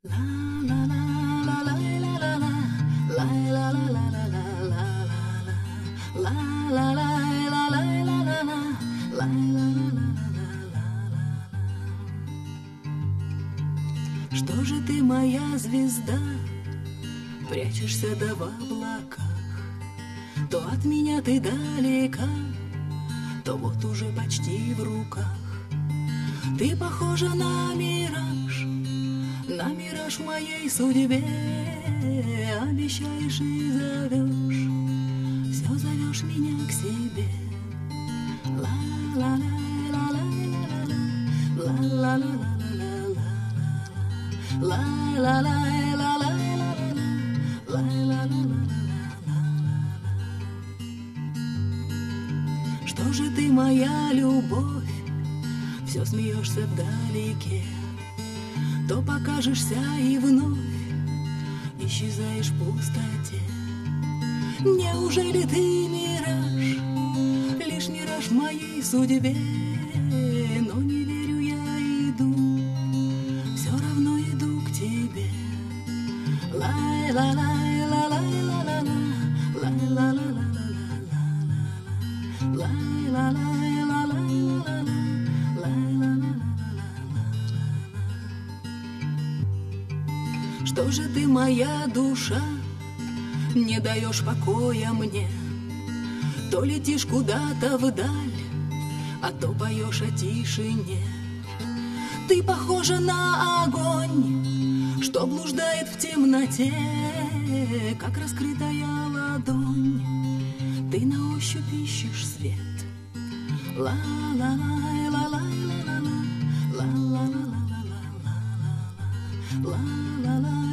Что же ты, моя звезда, прячешься да в облаках? То от меня ты далека, то вот уже почти в руках. Ты похожа на мираж в моей судьбе. Обещаешь и зовешь, все зовешь меня к себе. Что же ты, моя любовь, все смеешься вдалеке, то покажешься и вновь исчезаешь в пустоте. Неужели ты мираж, лишь мираж в моей судьбе? Но не верю, я иду, все равно иду к тебе. Что же ты, моя душа, не даешь покоя мне? То летишь куда-то вдаль, а то поешь о тишине. Ты похожа на огонь, что блуждает в темноте, как раскрытая ладонь. Ты на ощупь ищешь свет. La la la la la la la la la la la la la.